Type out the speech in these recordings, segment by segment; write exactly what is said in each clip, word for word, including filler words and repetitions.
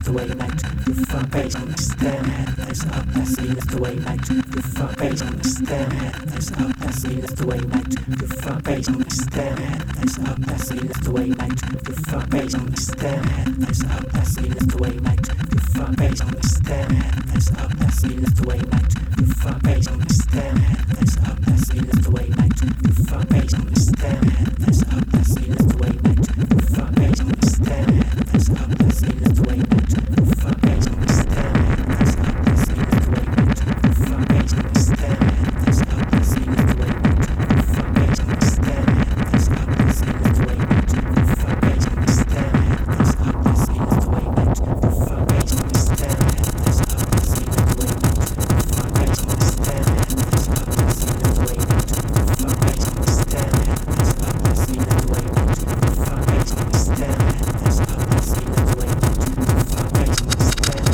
the way back to the front page on the stair head that's up that's me left the way back to the front page on the stair head that's up that's me left the way back to the front page on the stair head that's up that's me left the way back to the front page on the stair head that's up that's me left the way back to the front page on the stair head that's up that's me left the way back to the front page on the stair head that's up that's me left the way back to the front page on the stair head that's up that's me left the way back to the front page on the stair head that's up that's me left the way back to the front page on the stair head that's up that's me left the way back to the front page on the stair head that's up that's me left the way back to the front page on the stair head that's up that's me left the way back to the front page on the stair head that's up that's me left the way back to the front page on the stair head that's up that's me left the way back to the front page on the stair head that's up that's me left the way back to the front page on the stair head that's up that's me left the way back to the front page on the stair head that's up that's me left the way back to the front page on the stair head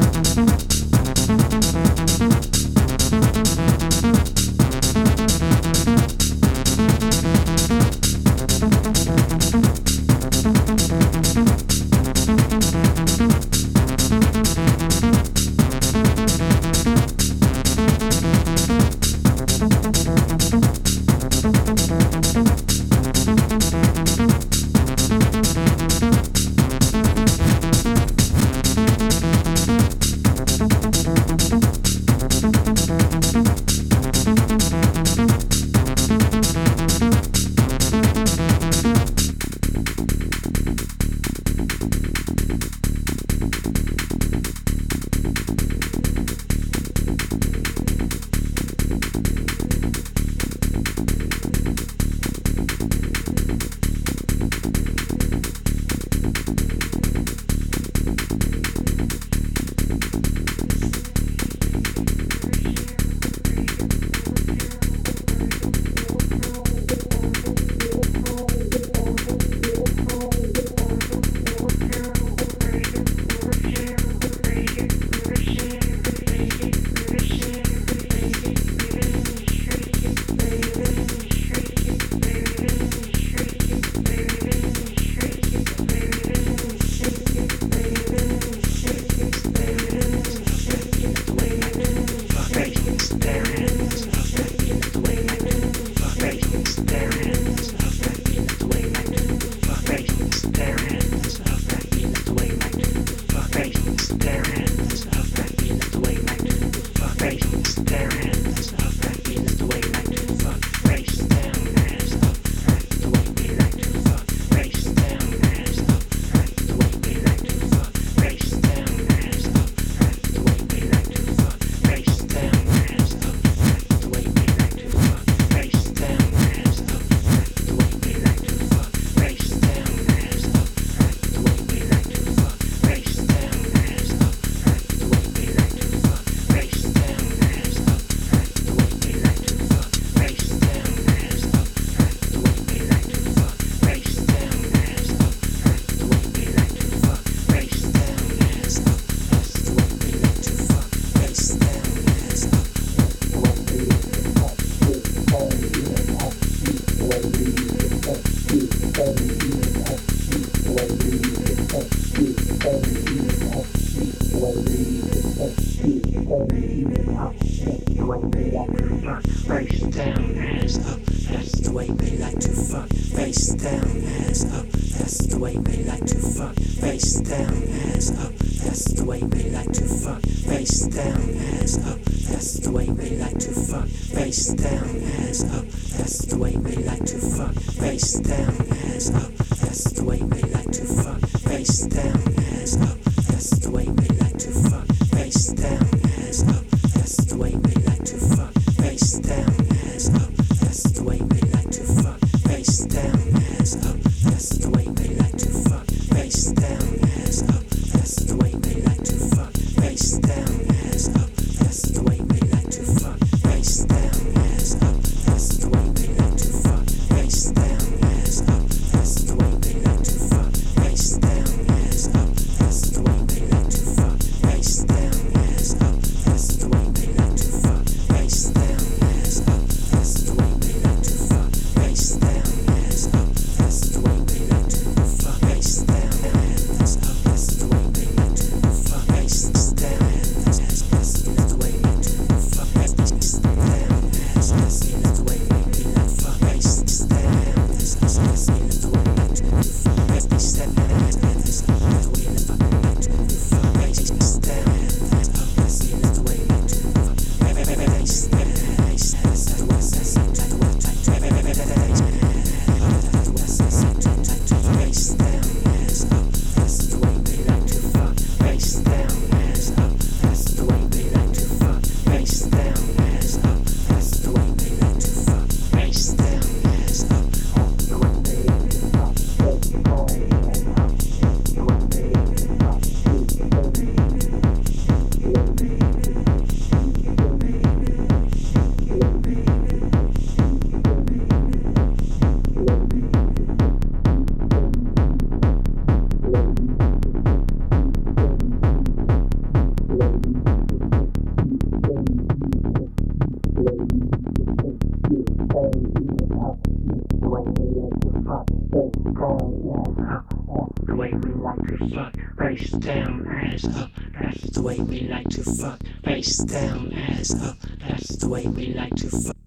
Face down, ass up, that's the fuck. Face down, ass up. That's the way we like to fuck. Face down, ass up. That's the way we like to fuck.